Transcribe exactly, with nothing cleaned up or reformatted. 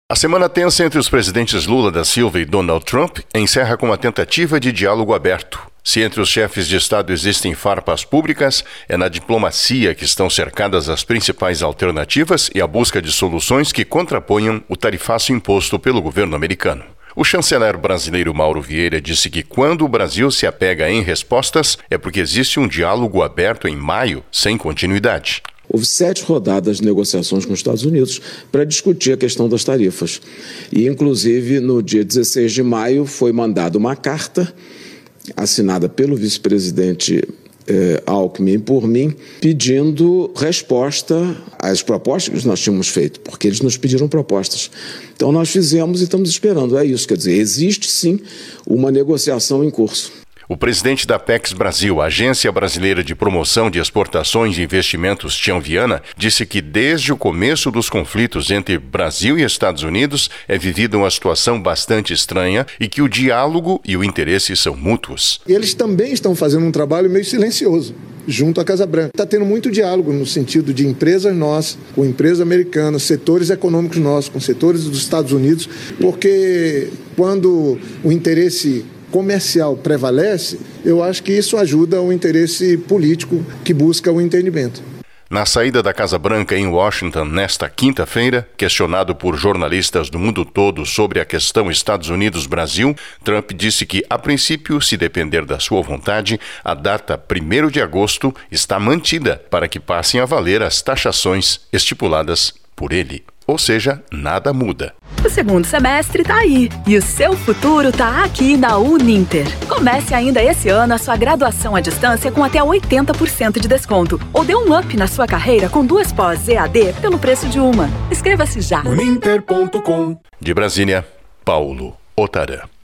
A semana tensa entre os presidentes Lula da Silva e Donald Trump encerra com uma tentativa de diálogo aberto. Se entre os chefes de Estado existem farpas públicas, é na diplomacia que estão cercadas as principais alternativas e a busca de soluções que contraponham o tarifaço imposto pelo governo americano. O chanceler brasileiro Mauro Vieira disse que quando o Brasil se apega em respostas, é porque existe um diálogo aberto em maio sem continuidade. Houve sete rodadas de negociações com os Estados Unidos para discutir a questão das tarifas. E, inclusive, no dia dezesseis de maio, foi mandada uma carta assinada pelo vice-presidente eh, Alckmin por mim, pedindo resposta às propostas que nós tínhamos feito, porque eles nos pediram propostas. Então, nós fizemos e estamos esperando. É isso, quer dizer, existe sim uma negociação em curso. O presidente da Apex Brasil, Agência Brasileira de Promoção de Exportações e Investimentos, Tião Viana, disse que desde o começo dos conflitos entre Brasil e Estados Unidos é vivida uma situação bastante estranha e que o diálogo e o interesse são mútuos. Eles também estão fazendo um trabalho meio silencioso junto à Casa Branca. Está tendo muito diálogo no sentido de empresas nossas, com empresas americanas, setores econômicos nossos, com setores dos Estados Unidos, porque quando o interesse comercial prevalece, eu acho que isso ajuda o interesse político que busca o entendimento. Na saída da Casa Branca em Washington nesta quinta-feira, questionado por jornalistas do mundo todo sobre a questão Estados Unidos-Brasil, Trump disse que, a princípio, se depender da sua vontade, a data primeiro de agosto está mantida para que passem a valer as taxações estipuladas por ele. Ou seja, nada muda. O segundo semestre tá aí e o seu futuro tá aqui na Uninter. Comece ainda esse ano a sua graduação à distância com até oitenta por cento de desconto ou dê um up na sua carreira com duas pós E A D pelo preço de uma. Inscreva-se já. uninter ponto com. De Brasília, Paulo Otarã.